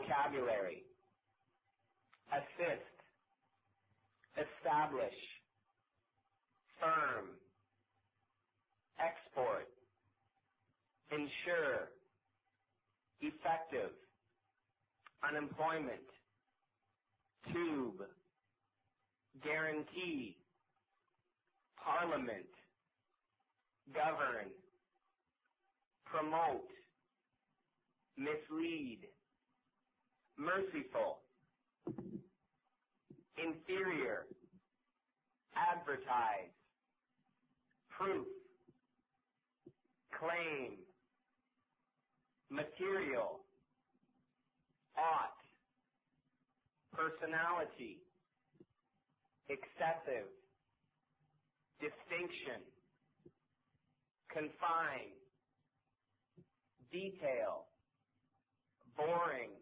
Vocabulary: assist, establish, firm, export, ensure, effective, unemployment, tube, guarantee, parliament, govern, promote, mislead, merciful, inferior, advertise, proof, claim, material, ought, personality, excessive, distinction, confine, detail, boring,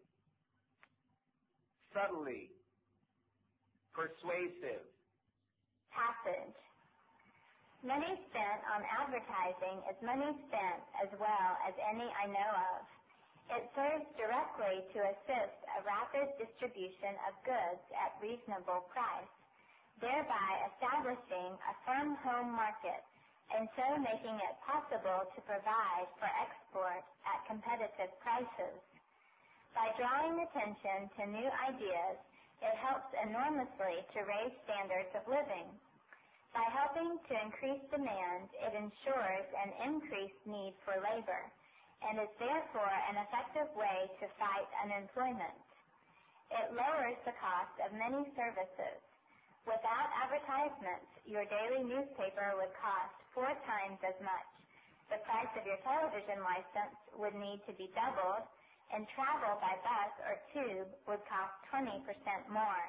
subtly, persuasive. Passage. Money spent on advertising is money spent as well as any I know of. It serves directly to assist a rapid distribution of goods at reasonable price, thereby establishing a firm home market and so making it possible to provide for export at competitive prices. By drawing attention to new ideas, it helps enormously to raise standards of living. By helping to increase demand, it ensures an increased need for labor and is therefore an effective way to fight unemployment. It lowers the cost of many services. Without advertisements, your daily newspaper would cost 4 times as much. The price of your television license would need to be doubled, and travel by bus or tube would cost 20% more.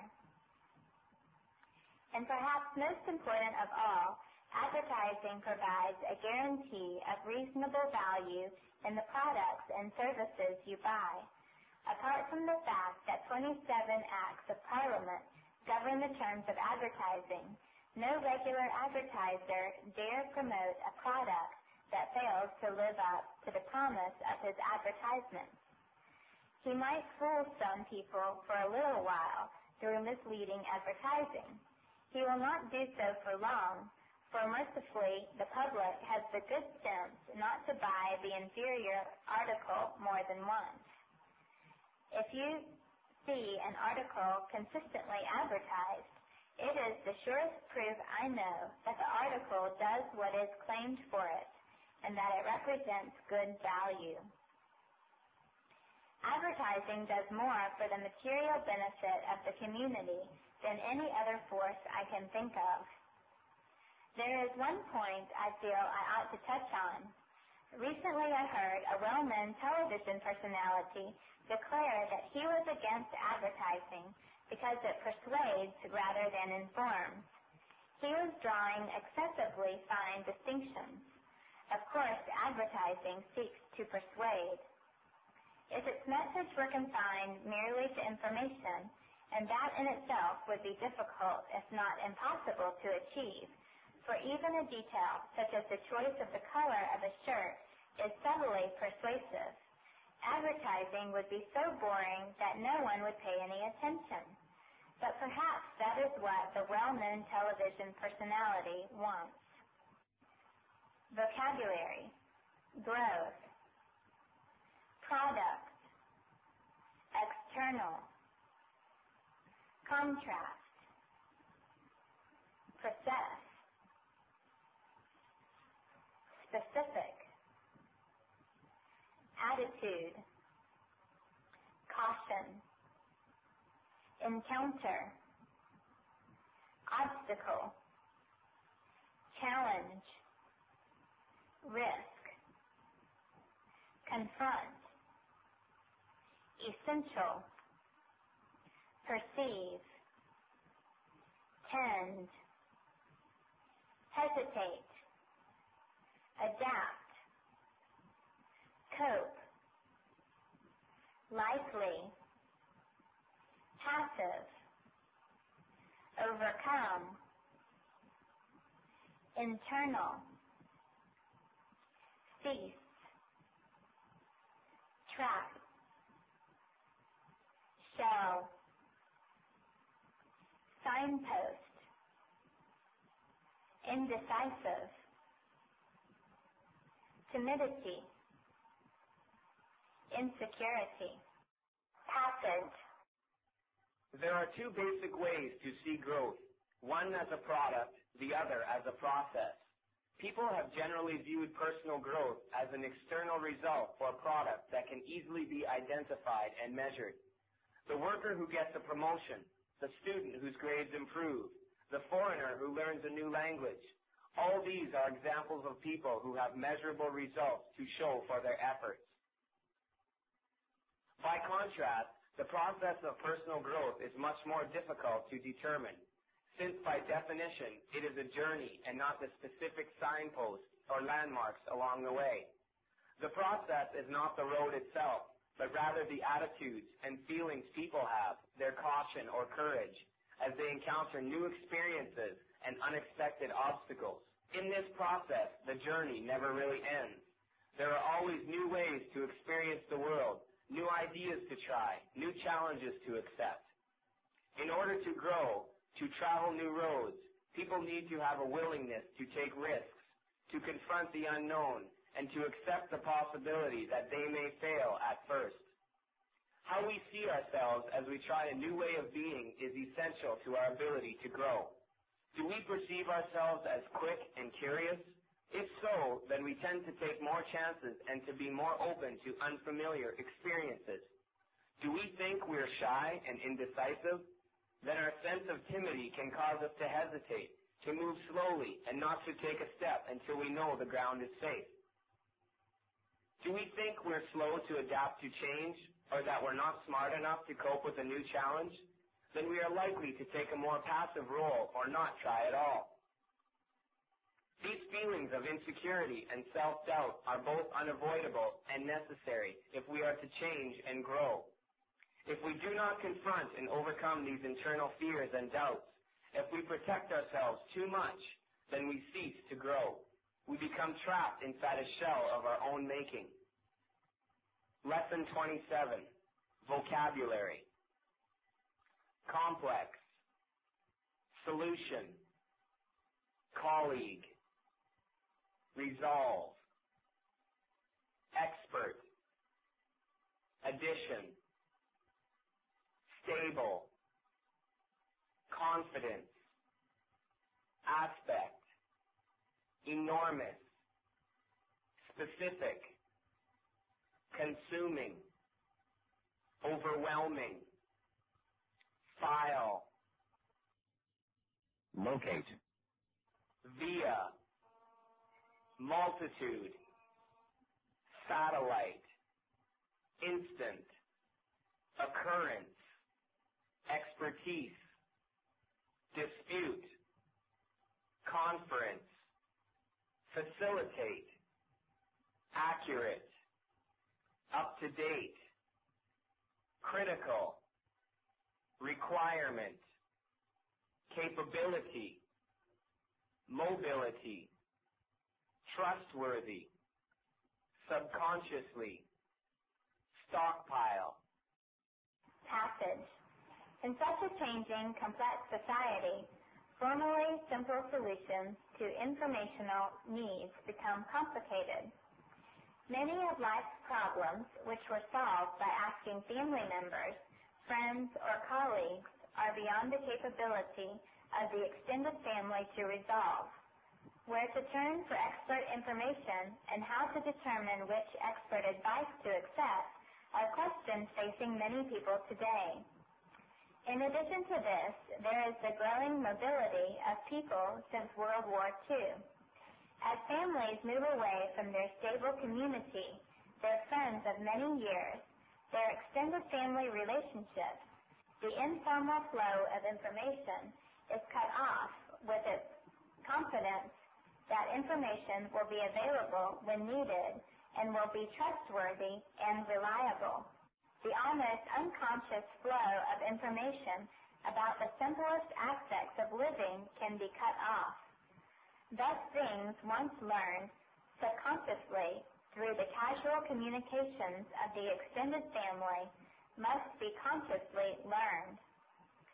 And perhaps most important of all, advertising provides a guarantee of reasonable value in the products and services you buy. Apart from the fact that 27 acts of Parliament govern the terms of advertising, no regular advertiser dare promote a product that fails to live up to the promise of his advertisements. He might fool some people for a little while through misleading advertising. He will not do so for long, for mercifully the public has the good sense not to buy the inferior article more than once. If you see an article consistently advertised, it is the surest proof I know that the article does what is claimed for it and that it represents good value. Advertising does more for the material benefit of the community than any other force I can think of. There is one point I feel I ought to touch on. Recently I heard a well-known television personality declare that he was against advertising because it persuades rather than informs. He was drawing excessively fine distinctions. Of course, advertising seeks to persuade. If its message were confined merely to information, and that in itself would be difficult, if not impossible, to achieve, for even a detail such as the choice of the color of a shirt is subtly persuasive, advertising would be so boring that no one would pay any attention. But perhaps that is what the well-known television personality wants. Vocabulary: growth, product, external, contrast, process, specific, attitude, caution, encounter, obstacle, challenge, risk, confront, essential, perceive, tend, hesitate, adapt, cope, likely, passive, overcome, internal, cease, trap, signpost, indecisive, timidity, insecurity, passage. There are two basic ways to see growth, one as a product, the other as a process. People have generally viewed personal growth as an external result or product that can easily be identified and measured. The worker who gets a promotion, the student whose grades improve, the foreigner who learns a new language. All these are examples of people who have measurable results to show for their efforts. By contrast, the process of personal growth is much more difficult to determine, since by definition it is a journey and not the specific signposts or landmarks along the way. The process is not the road itself, but rather the attitudes and feelings people have, their caution or courage, as they encounter new experiences and unexpected obstacles. In this process, the journey never really ends. There are always new ways to experience the world, new ideas to try, new challenges to accept. In order to grow, to travel new roads, people need to have a willingness to take risks, to confront the unknown, and to accept the possibility that they may fail at first. How we see ourselves as we try a new way of being is essential to our ability to grow. Do we perceive ourselves as quick and curious? If so, then we tend to take more chances and to be more open to unfamiliar experiences. Do we think we're shy and indecisive? Then our sense of timidity can cause us to hesitate, to move slowly, and not to take a step until we know the ground is safe. Do we think we're slow to adapt to change, or that we're not smart enough to cope with a new challenge? Then we are likely to take a more passive role or not try at all. These feelings of insecurity and self-doubt are both unavoidable and necessary if we are to change and grow. If we do not confront and overcome these internal fears and doubts, if we protect ourselves too much, then we cease to grow. We become trapped inside a shell of our own making. Lesson 27, Vocabulary. Complex, solution, colleague, resolve, expert, addition, stable, confidence, aspect, enormous, specific, consuming, overwhelming, file, locate, via, multitude, satellite, instant, occurrence, expertise, dispute, conference, facilitate, accurate, up to date, critical, requirement, capability, mobility, trustworthy, subconsciously, stockpile. Passage. In such a changing, complex society, formally simple solutions to informational needs become complicated. Many of life's problems, which were solved by asking family members, friends, or colleagues, are beyond the capability of the extended family to resolve. Where to turn for expert information and how to determine which expert advice to accept are questions facing many people today. In addition to this, there is the growing mobility of people since World War II. As families move away from their stable community, their friends of many years, their extended family relationships, the informal flow of information is cut off with its confidence that information will be available when needed and will be trustworthy and reliable. The almost unconscious flow of information about the simplest aspects of living can be cut off. Thus, things once learned subconsciously through the casual communications of the extended family must be consciously learned.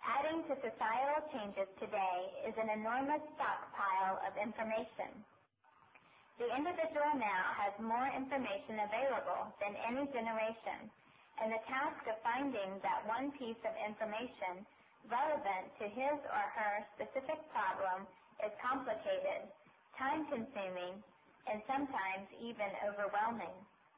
Adding to societal changes today is an enormous stockpile of information. The individual now has more information available than any generation, and the task of finding that one piece of information relevant to his or her specific problem is complicated, time-consuming, and sometimes even overwhelming.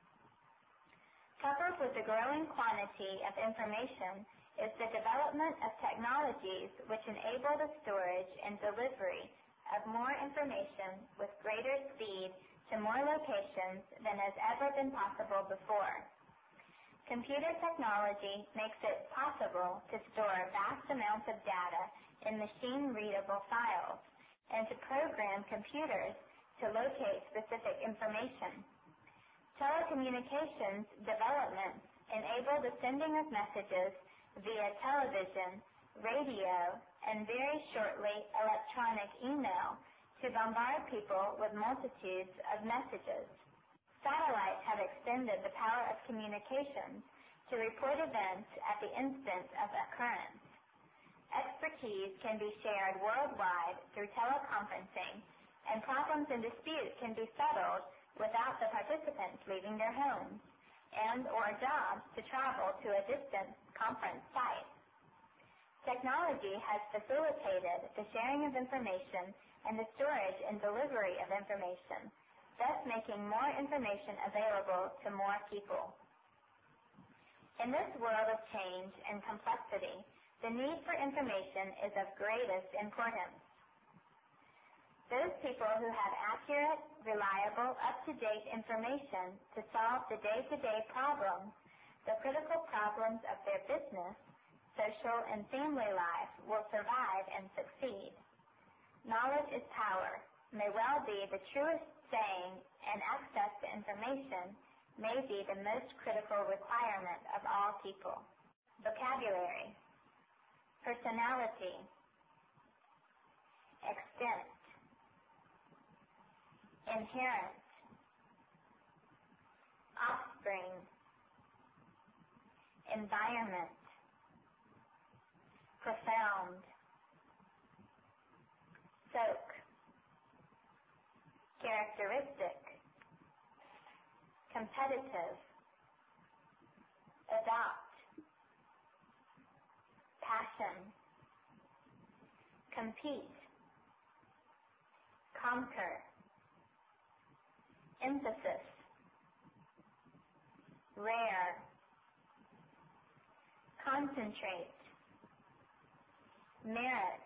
Coupled with the growing quantity of information is the development of technologies which enable the storage and delivery of more information with greater speed to more locations than has ever been possible before. Computer technology makes it possible to store vast amounts of data in machine-readable files and to program computers to locate specific information. Telecommunications developments enable the sending of messages via television, radio, and very shortly electronic email to bombard people with multitudes of messages. Satellites have extended the power of communications to report events at the instant of occurrence. Expertise can be shared worldwide through teleconferencing, and problems and disputes can be settled without the participants leaving their homes and or jobs to travel to a distant conference site. Technology has facilitated the sharing of information and the storage and delivery of information, thus making more information available to more people. In this world of change and complexity, the need for information is of greatest importance. Those people who have accurate, reliable, up-to-date information to solve the day-to-day problems, the critical problems of their business, social, and family life will survive and succeed. Knowledge is power may well be the truest saying, and access to information may be the most critical requirement of all people. Vocabulary, personality, extent, inherent, offspring, environment, profound, soak, characteristic, competitive, adopt, passion, compete, conquer, emphasis, rare, concentrate, merit,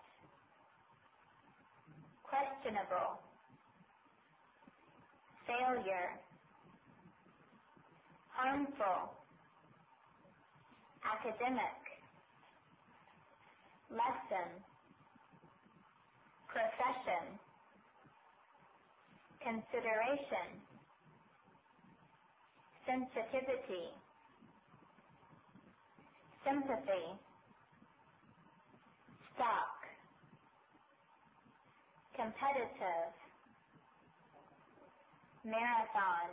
questionable, failure, harmful, academic, lesson, profession, consideration, sensitivity, sympathy, stock, competitive, marathon,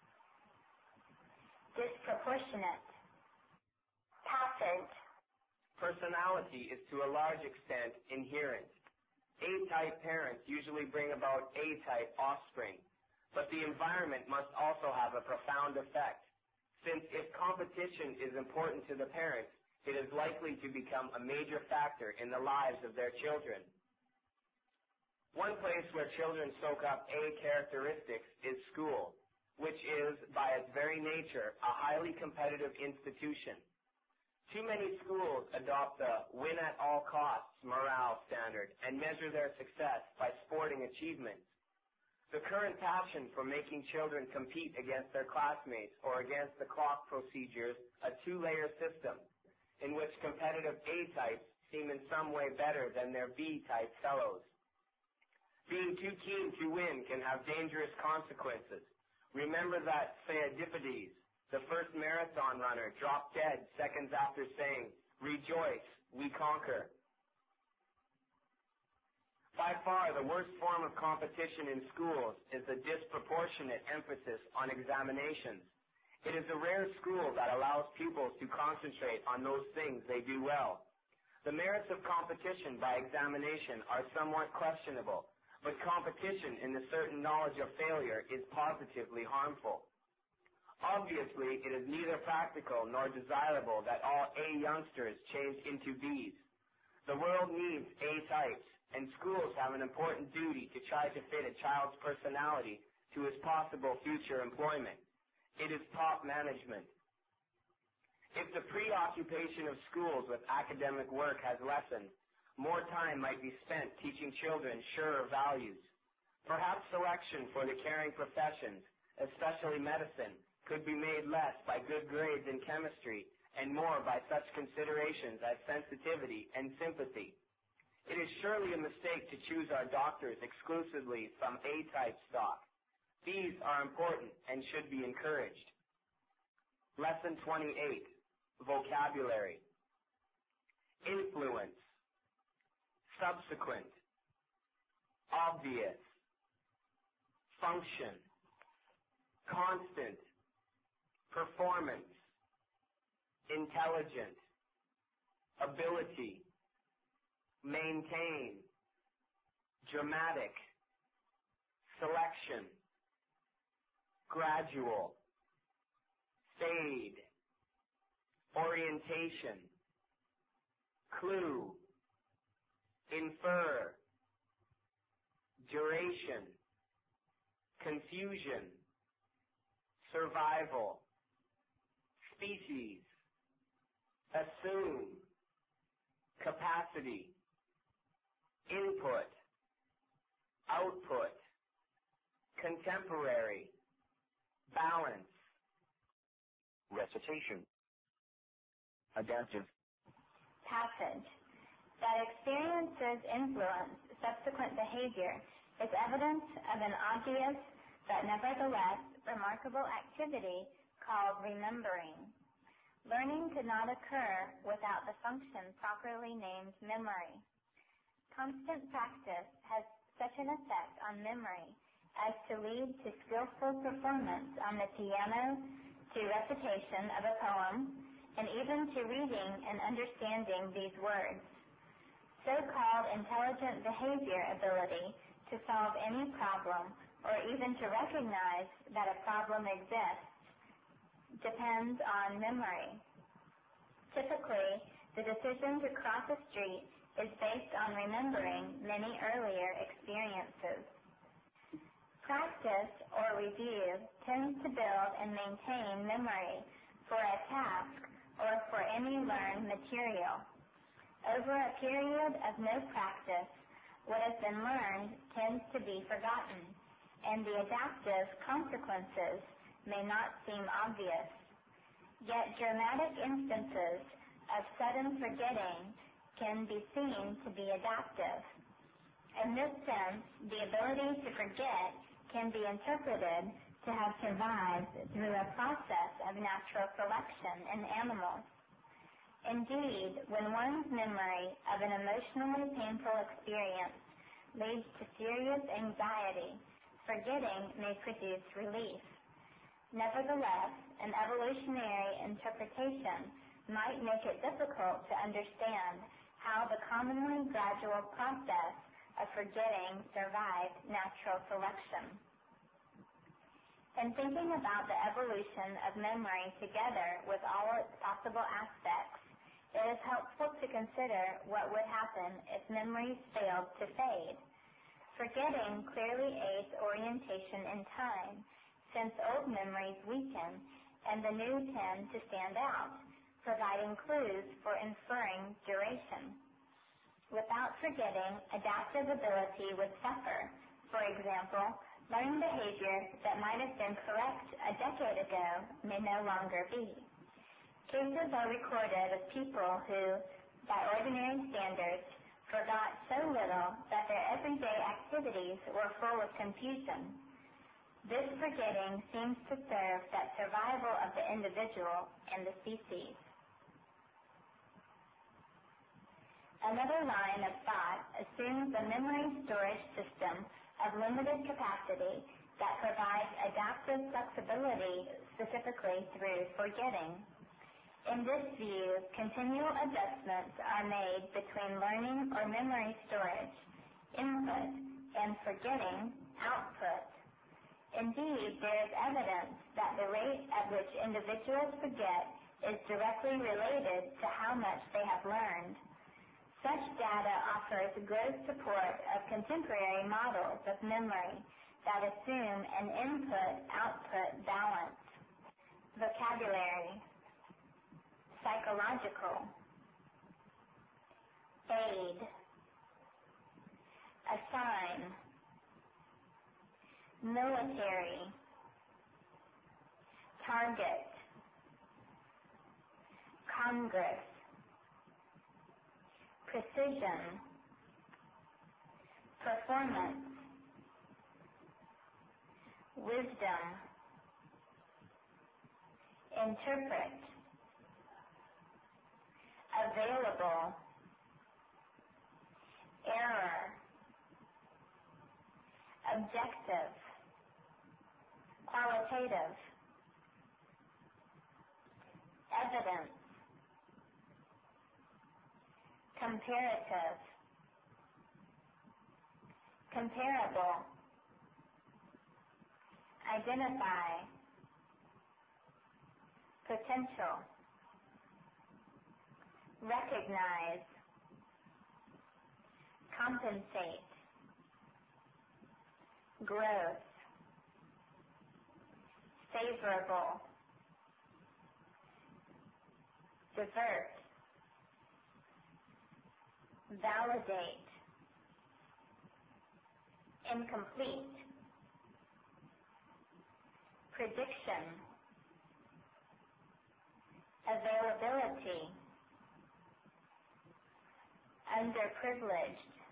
disproportionate, patent. Personality is to a large extent inherent. A-type parents usually bring about A-type offspring, but the environment must also have a profound effect, since if competition is important to the parents, it is likely to become a major factor in the lives of their children. One place where children soak up A characteristics is school, which is, by its very nature, a highly competitive institution. Too many schools adopt the win-at-all-costs morale standard and measure their success by sporting achievements. The current passion for making children compete against their classmates or against the clock procedures, a two-layer system, in which competitive A-types seem in some way better than their B-type fellows. Being too keen to win can have dangerous consequences. Remember that Pheidippides, the first marathon runner, dropped dead seconds after saying, "Rejoice, we conquer." By far, the worst form of competition in schools is the disproportionate emphasis on examinations. It is a rare school that allows pupils to concentrate on those things they do well. The merits of competition by examination are somewhat questionable, but competition in the certain knowledge of failure is positively harmful. Obviously, it is neither practical nor desirable that all A youngsters change into Bs. The world needs A types, and schools have an important duty to try to fit a child's personality to his possible future employment. It is top management. If the preoccupation of schools with academic work has lessened, more time might be spent teaching children surer values. Perhaps selection for the caring professions, especially medicine, could be made less by good grades in chemistry and more by such considerations as sensitivity and sympathy. It is surely a mistake to choose our doctors exclusively from A-type stock. These are important and should be encouraged. Lesson 28, Vocabulary. Influence. Subsequent. Obvious. Function. Constant. Performance. Intelligent. Ability. Maintain. Dramatic. Selection. Gradual. Fade. Orientation. Clue. Infer. Duration. Confusion. Survival. Species. Assume. Capacity. Input. Output. Contemporary. Balance. Recitation. Adaptive. Passage. That experiences influence subsequent behavior is evidence of an obvious but nevertheless remarkable activity called remembering. Learning could not occur without the function properly named memory. Constant practice has such an effect on memory as to lead to skillful performance on the piano, to recitation of a poem, and even to reading and understanding these words. So-called intelligent behavior ability to solve any problem or even to recognize that a problem exists depends on memory. Typically, the decision to cross a street is based on remembering many earlier experiences. Practice or review tends to build and maintain memory for a task or for any learned material. Over a period of no practice, what has been learned tends to be forgotten, and the adaptive consequences may not seem obvious. Yet dramatic instances of sudden forgetting can be seen to be adaptive. In this sense, the ability to forget can be interpreted to have survived through a process of natural selection in animals. Indeed, when one's memory of an emotionally painful experience leads to serious anxiety, forgetting may produce relief. Nevertheless, an evolutionary interpretation might make it difficult to understand how the commonly gradual process of forgetting survived natural selection. In thinking about the evolution of memory together with all its possible aspects, it is helpful to consider what would happen if memories failed to fade. Forgetting clearly aids orientation in time, since old memories weaken and the new tend to stand out, providing clues for inferring duration. Without forgetting, adaptive ability would suffer. For example, learned behavior that might have been correct a decade ago may no longer be. Cases are recorded of people who, by ordinary standards, forgot so little that their everyday activities were full of confusion. This forgetting seems to serve that survival of the individual and the species. Another line of thought assumes a memory storage system of limited capacity that provides adaptive flexibility specifically through forgetting. In this view, continual adjustments are made between learning or memory storage, input, and forgetting, output. Indeed, there is evidence that the rate at which individuals forget is directly related to how much they have learned. Such data offers good support of contemporary models of memory that assume an input-output balance. Vocabulary. Psychological. Aid. Assign. Military. Target. Congress. Precision. Performance. Wisdom. Interpret. Available. Error. Objective. Qualitative. Evidence. Comparative. Comparable. Identify. Potential. Recognize. Compensate. Growth. Favorable. Divert. Validate. Incomplete. Prediction. Availability. Underprivileged.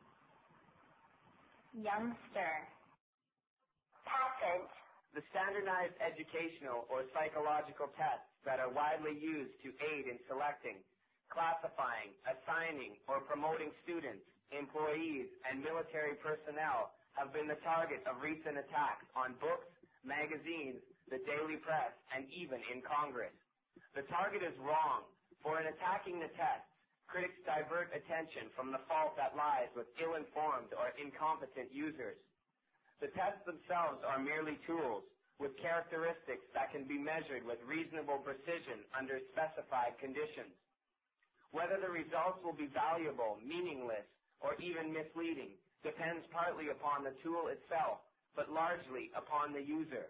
Youngster. Passage. The standardized educational or psychological tests that are widely used to aid in selecting, classifying, assigning, or promoting students, employees, and military personnel have been the target of recent attacks on books, magazines, the daily press, and even in Congress. The target is wrong, for in attacking the tests, critics divert attention from the fault that lies with ill-informed or incompetent users. The tests themselves are merely tools with characteristics that can be measured with reasonable precision under specified conditions. Whether the results will be valuable, meaningless, or even misleading depends partly upon the tool itself, but largely upon the user.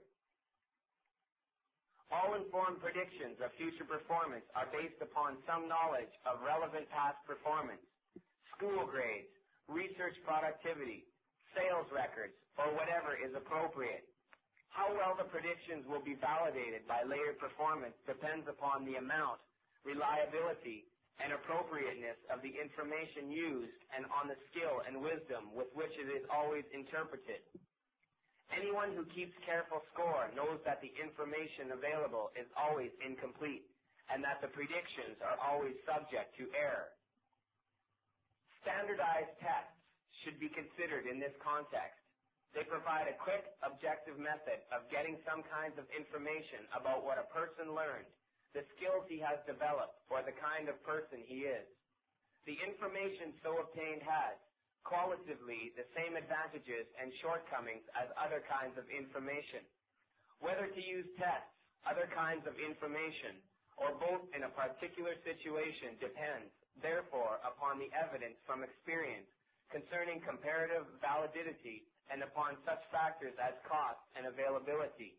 All informed predictions of future performance are based upon some knowledge of relevant past performance, school grades, research productivity, sales records, or whatever is appropriate. How well the predictions will be validated by later performance depends upon the amount, reliability, and appropriateness of the information used and on the skill and wisdom with which it is always interpreted. Anyone who keeps careful score knows that the information available is always incomplete and that the predictions are always subject to error. Standardized tests should be considered in this context. They provide a quick, objective method of getting some kinds of information about what a person learned, the skills he has developed, or the kind of person he is. The information so obtained has, qualitatively, the same advantages and shortcomings as other kinds of information. Whether to use tests, other kinds of information, or both in a particular situation depends, therefore, upon the evidence from experience concerning comparative validity and upon such factors as cost and availability.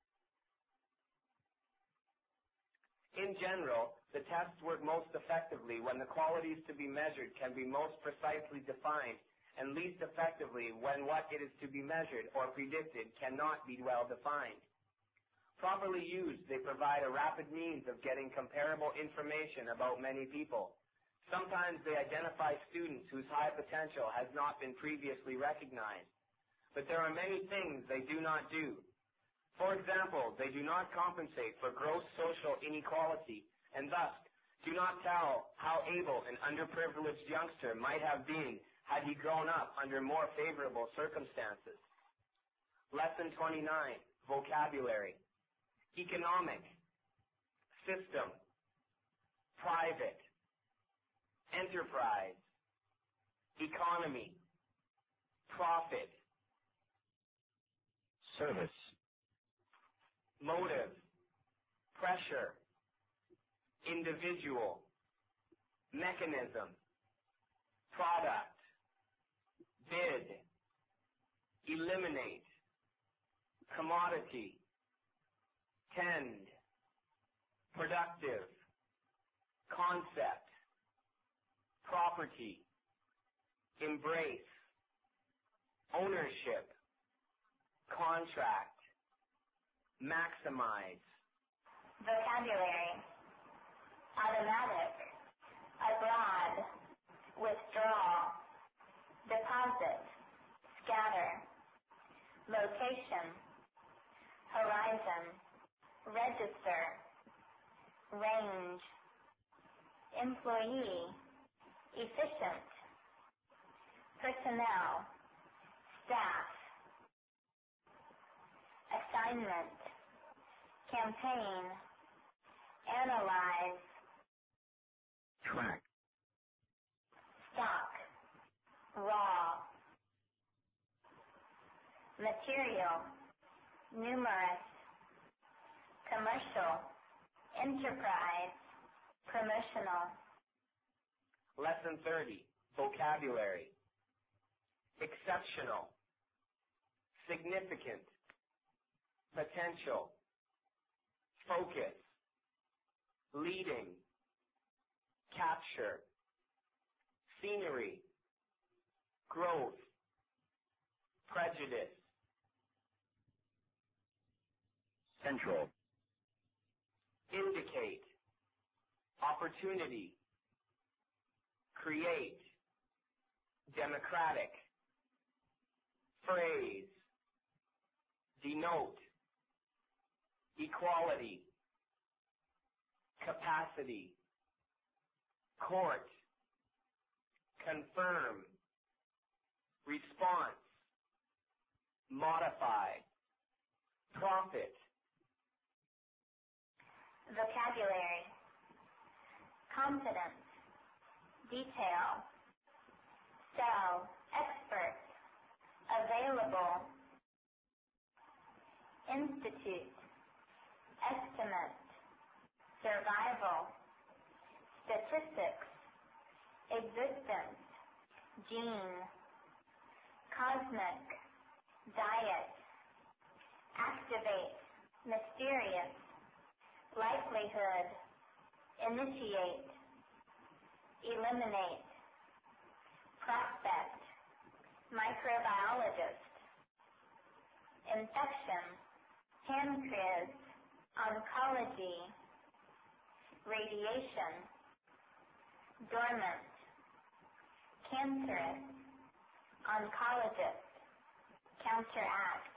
In general, the tests work most effectively when the qualities to be measured can be most precisely defined, and least effectively when what it is to be measured or predicted cannot be well defined. Properly used, they provide a rapid means of getting comparable information about many people. Sometimes they identify students whose high potential has not been previously recognized. But there are many things they do not do. For example, they do not compensate for gross social inequality and thus do not tell how able an underprivileged youngster might have been had he grown up under more favorable circumstances. Lesson 29, Vocabulary. Economic. System. private, enterprise, economy, profit, service, motive, pressure, individual, mechanism, product, bid, eliminate, commodity, tend, productive, concept, property, embrace, ownership, contract, maximize. Vocabulary: automatic, abroad, withdraw, deposit, scatter, location, horizon, register, range, employee, efficient, personnel, staff, assignment, campaign, analyze, track, stock, raw, material, numerous, commercial, enterprise, promotional. Lesson 30, vocabulary. Exceptional, significant, potential, focus, leading, capture, scenery, growth, prejudice, central, indicate, opportunity, create, democratic, phrase, denote, equality, capacity, court, confirm, response, modify, profit. Vocabulary: confidence, detail, sell, expert, available, institute, estimate, survival, statistics, existence, gene, cosmic, diet, activate, mysterious, likelihood, initiate, eliminate, prospect, microbiologist, infection, pancreas, oncology, radiation, dormant, cancerous, oncologist, counteract,